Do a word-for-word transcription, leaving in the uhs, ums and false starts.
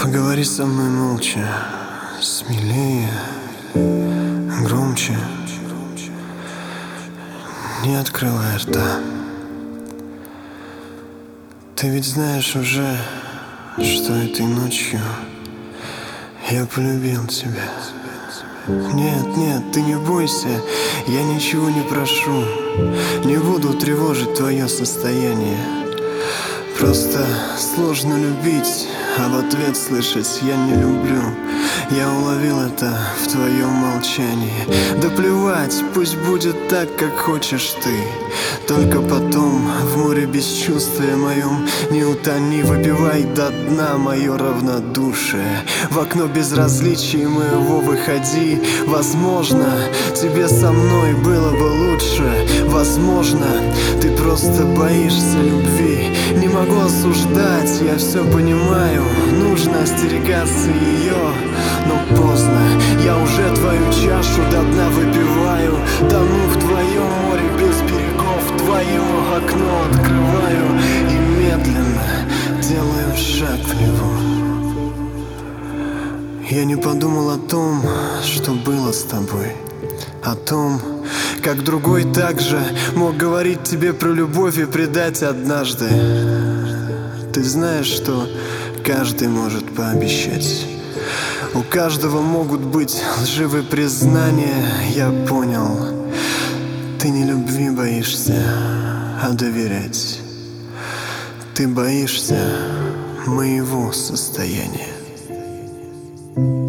Поговори со мной молча, смелее, громче, не открывай рта. Ты ведь знаешь уже, что этой ночью я полюбил тебя. Нет, нет, ты не бойся, я ничего не прошу, не буду тревожить твое состояние. Просто сложно любить, а в ответ слышать «я не люблю». Я уловил это в твоем молчании. Да плевать, пусть будет так, как хочешь ты. Только потом в море бесчувствия моем не утони, выпивай до дна мое равнодушие. В окно безразличия моего выходи. Возможно, тебе со мной было бы лучше. Возможно, ты просто боишься любви. Не могу осуждать, я все понимаю. Нужно остерегаться ее, но поздно. Я уже твою чашу до дна выпиваю. Тону в твоем море без берегов. Твое окно открываю и медленно делаю шаг в него. Я не подумал о том, что было с тобой, о том, как другой также мог говорить тебе про любовь и предать однажды. Ты знаешь, что каждый может пообещать. У каждого могут быть лживые признания. Я понял, ты не любви боишься, а доверять. Ты боишься моего состояния.